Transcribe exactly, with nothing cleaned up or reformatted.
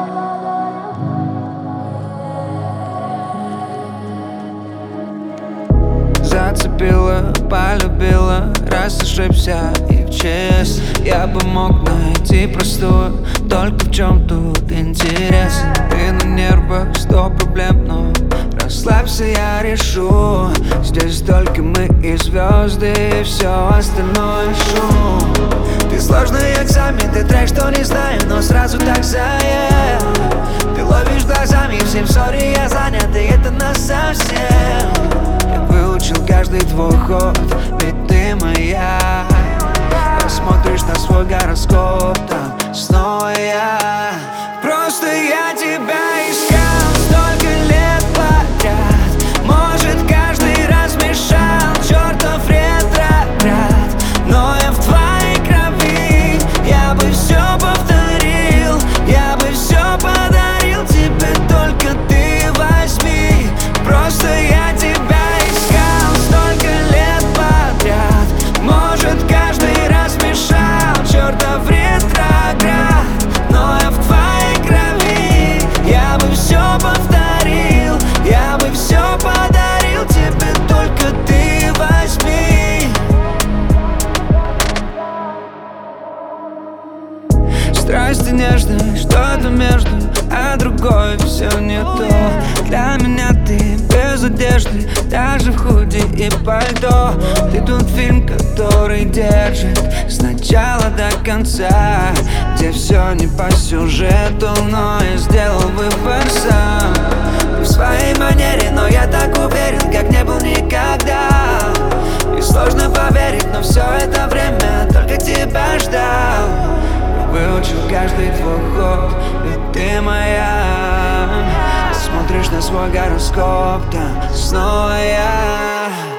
Зацепила, полюбила, раз ошибся и в честь. Я бы мог найти простую, только в чем тут интерес. Ты на нервах, сто проблем, но расслабься, я решу. Здесь только мы и звезды, и все остальное шум. Ты сложный экзамен, ты трек, что не знаю, но сразу так заел. Ты ловишь глазами, всем сори, я занят, и это насовсем. Я выучил каждый твой ход, ведь ты моя. Посмотришь на свой гороскоп, там снова я. Просто я тебя искал столько лет подряд. Может, каждый раз мешал чертов ретроград, но я в твоей крови. Я бы все повторил, я бы все подарил тебе, только ты возьми. Просто я тебя искал столько лет подряд. Может, каждый раз мешал чертов ретроград, но я в твоей крови. Я бы все повторил, я бы все подарил тебе, только ты возьми. Страсть и нежность, что-то между, а другое все не то. Для меня ты без одежды, даже в худи и пальто. Ты тот фильм, который держит с начала до конца, где все не по сюжету, но я сделал выбор сам. Ты в своей манере, но я так уверен, как не был никогда. И сложно поверить, но все это время только тебя ждал. Выучил каждый твой ход, ведь ты моя. Смотришь на свой гороскоп, там снова я.